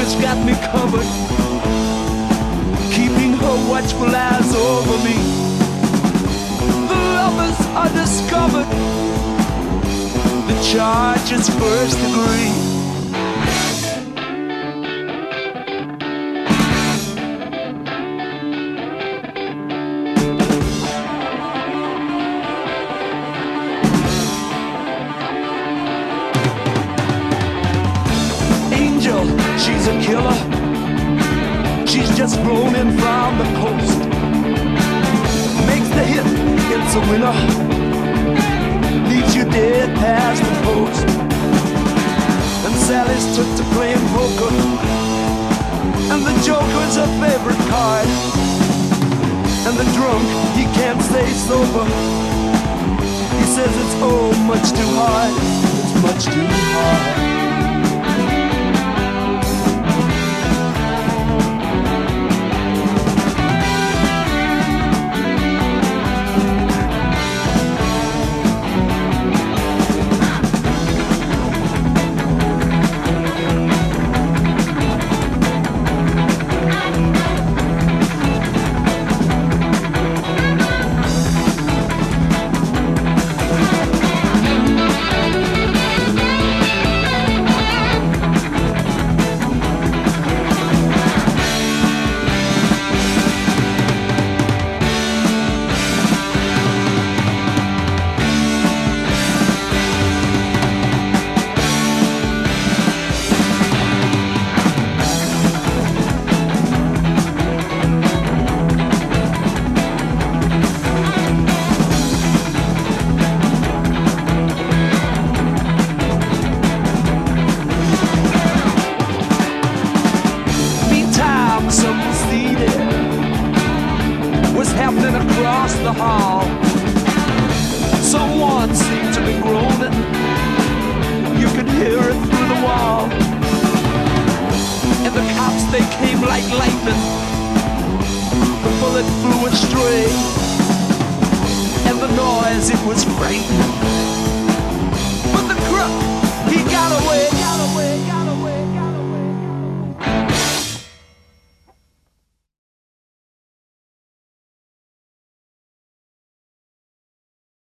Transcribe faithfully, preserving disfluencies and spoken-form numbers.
has got me covered, keeping her watchful eyes over me. The lovers are discovered, the charge is first degree. She's a killer, she's just flown in from the coast. Makes the hit, it's a winner, leaves you dead past the post. And Sally's took to playing poker, and the joker's her favorite card. And the drunk, he can't stay sober, he says it's oh much too hard, it's much too hard. Happening across the hall. Someone seemed to be groaning, you could hear it through the wall. And the cops, they came like lightning, the bullet flew astray, and the noise, it was frightening. But the crook, he got away, got away, got away.